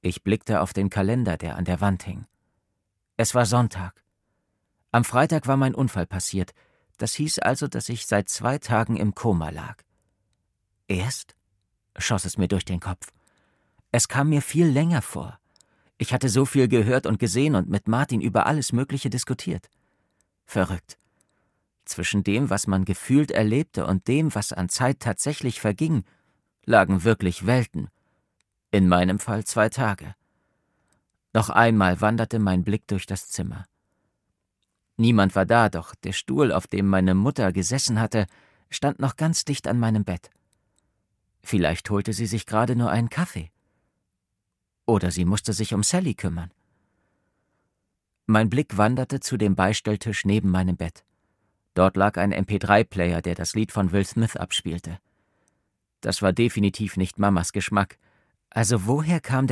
Ich blickte auf den Kalender, der an der Wand hing. Es war Sonntag. Am Freitag war mein Unfall passiert. Das hieß also, dass ich seit 2 Tagen im Koma lag. Erst? Schoss es mir durch den Kopf. Es kam mir viel länger vor. Ich hatte so viel gehört und gesehen und mit Martin über alles Mögliche diskutiert. Verrückt. Zwischen dem, was man gefühlt erlebte und dem, was an Zeit tatsächlich verging, lagen wirklich Welten. In meinem Fall 2 Tage. Noch einmal wanderte mein Blick durch das Zimmer. Niemand war da, doch der Stuhl, auf dem meine Mutter gesessen hatte, stand noch ganz dicht an meinem Bett. Vielleicht holte sie sich gerade nur einen Kaffee. Oder sie musste sich um Sally kümmern. Mein Blick wanderte zu dem Beistelltisch neben meinem Bett. Dort lag ein MP3-Player, der das Lied von Will Smith abspielte. Das war definitiv nicht Mamas Geschmack. Also woher kam der